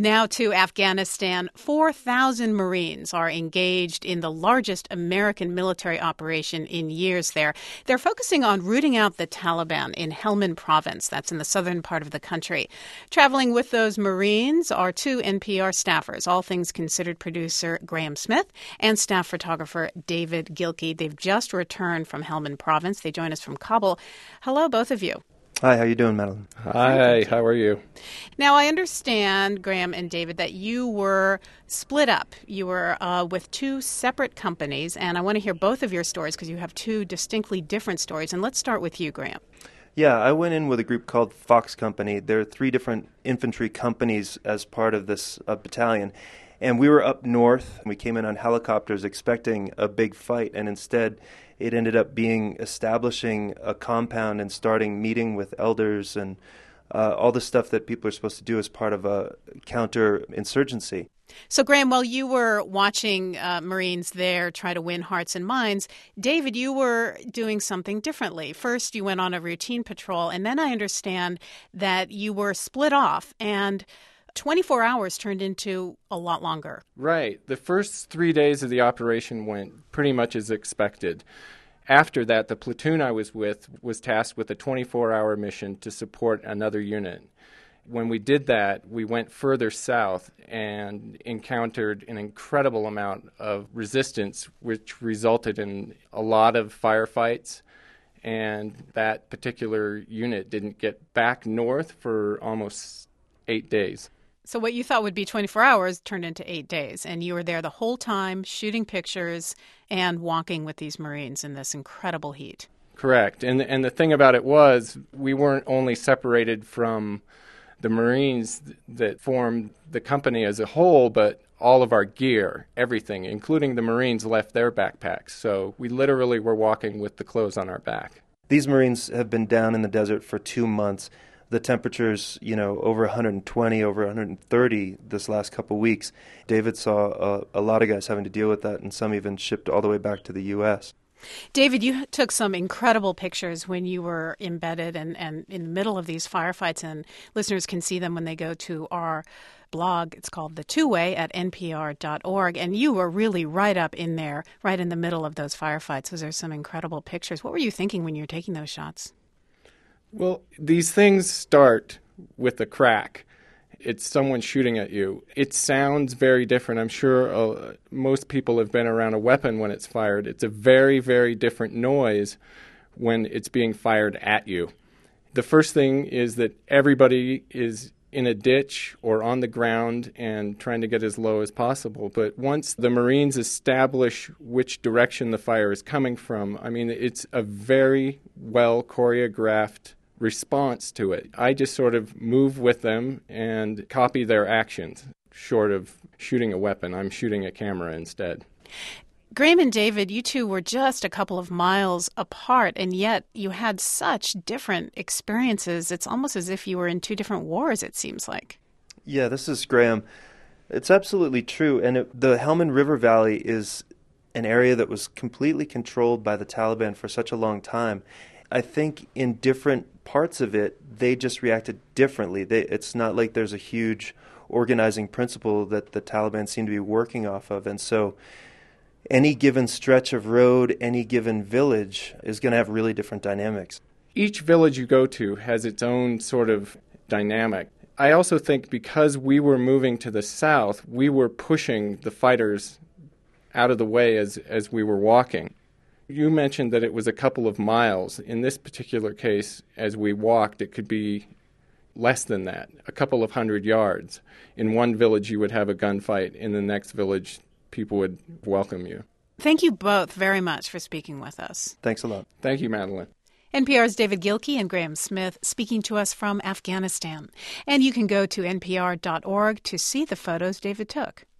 Now to Afghanistan. 4,000 Marines are engaged in the largest American military operation in years there. They're focusing on rooting out the Taliban in Helmand province. That's in the southern part of the country. Traveling with those Marines are two NPR staffers, All Things Considered producer Graham Smith and staff photographer David Gilkey. They've just returned from Helmand province. They join us from Kabul. Hello, both of you. Hi, how you doing, Madeline? Hi, how are you? Now, I understand, Graham and David, that you were split up. You were with two separate companies, and I want to hear both of your stories because you have two distinctly different stories. And let's start with you, Graham. Yeah, I went in with a group called Fox Company. There are three different infantry companies as part of this battalion. And we were up north. We came in on helicopters expecting a big fight, and instead it ended up being establishing a compound and starting meeting with elders and all the stuff that people are supposed to do as part of a counterinsurgency. So, Graham, while you were watching Marines there try to win hearts and minds, David, you were doing something differently. First, you went on a routine patrol, and then I understand that you were split off, and 24 hours turned into a lot longer. Right. The first 3 days of the operation went pretty much as expected. After that, the platoon I was with was tasked with a 24-hour mission to support another unit. When we did that, we went further south and encountered an incredible amount of resistance, which resulted in a lot of firefights. And that particular unit didn't get back north for almost 8 days. So what you thought would be 24 hours turned into 8 days, and you were there the whole time shooting pictures and walking with these Marines in this incredible heat. Correct. And the thing about it was we weren't only separated from the Marines that formed the company as a whole, but all of our gear, everything, including the Marines, left their backpacks. So we literally were walking with the clothes on our back. These Marines have been down in the desert for 2 months. The temperatures, over 120, over 130 this last couple of weeks. David saw a lot of guys having to deal with that, and some even shipped all the way back to the U.S. David, you took some incredible pictures when you were embedded and in the middle of these firefights, and listeners can see them when they go to our blog. It's called The Two Way at npr.org, and you were really right up in there, right in the middle of those firefights. Those are some incredible pictures. What were you thinking when you were taking those shots? Well, these things start with a crack. It's someone shooting at you. It sounds very different. I'm sure most people have been around a weapon when it's fired. It's a very, very different noise when it's being fired at you. The first thing is that everybody is in a ditch or on the ground and trying to get as low as possible. But once the Marines establish which direction the fire is coming from, it's a very well choreographed response to it. I just sort of move with them and copy their actions. Short of shooting a weapon, I'm shooting a camera instead. Graham and David, you two were just a couple of miles apart, and yet you had such different experiences. It's almost as if you were in two different wars, it seems like. Yeah, this is Graham. It's absolutely true. And the Helmand River Valley is an area that was completely controlled by the Taliban for such a long time. I think in different parts of it, they just reacted differently. It's not like there's a huge organizing principle that the Taliban seem to be working off of. And so any given stretch of road, any given village is going to have really different dynamics. Each village you go to has its own sort of dynamic. I also think because we were moving to the south, we were pushing the fighters out of the way as we were walking. You mentioned that it was a couple of miles. In this particular case, as we walked, it could be less than that, a couple of 100 yards. In one village, you would have a gunfight. In the next village, people would welcome you. Thank you both very much for speaking with us. Thanks a lot. Thank you, Madeline. NPR's David Gilkey and Graham Smith speaking to us from Afghanistan. And you can go to npr.org to see the photos David took.